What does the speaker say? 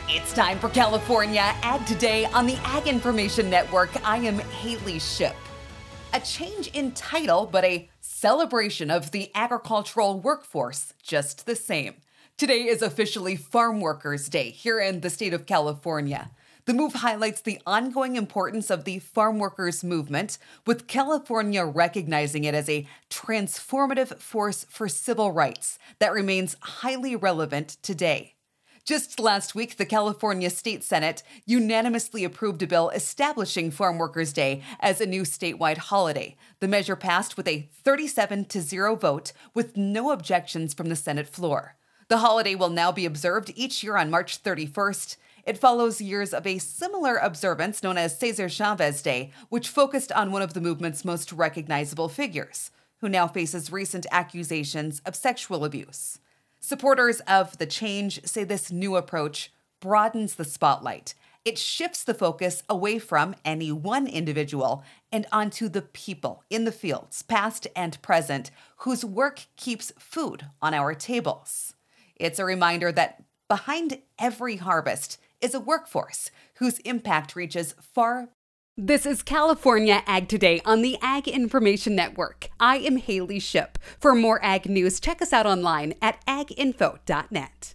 It's time for California Ag Today on the Ag Information Network. I am Haley Ship. A change in title, but a celebration of the agricultural workforce just the same. Today is officially Farm Workers Day here in the state of California. The move highlights the ongoing importance of the farm workers movement, with California recognizing it as a transformative force for civil rights that remains highly relevant today. Just last week, the California State Senate unanimously approved a bill establishing Farm Workers Day as a new statewide holiday. The measure passed with a 37-0 vote, with no objections from the Senate floor. The holiday will now be observed each year on March 31st. It follows years of a similar observance known as Cesar Chavez Day, which focused on one of the movement's most recognizable figures, who now faces recent accusations of sexual abuse. Supporters of the change say this new approach broadens the spotlight. It shifts the focus away from any one individual and onto the people in the fields, past and present, whose work keeps food on our tables. It's a reminder that behind every harvest is a workforce whose impact reaches far. This is California Ag Today on the Ag Information Network. I am Haley Ship. For more ag news, check us out online at aginfo.net.